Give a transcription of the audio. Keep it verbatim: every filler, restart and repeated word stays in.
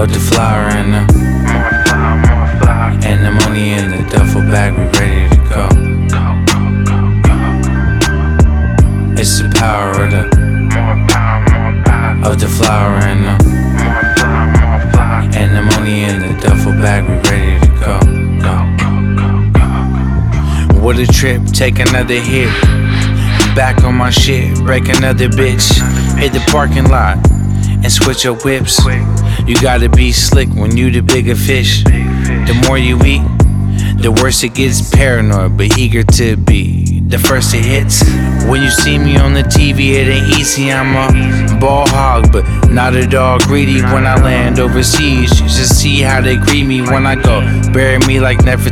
of the flour and the more flour, more flour, and the money in the duffel bag. We ready to go. It's the power of the more power, more power, of the flour and the more flour, more flour, and the money in the duffel bag. We ready to go. Go, go, go, go. What a trip, take another hit. Back on my shit, break another bitch. Hit the parking lot and switch your whips. You gotta be slick when you the bigger fish. The more you eat, the worse it gets. Paranoid but eager to be the first it hits. When you see me on the T V, it ain't easy. I'm a ball hog, but not at all greedy. When I land overseas, you should see how they greet me when I go. Bury me like Nefertiti.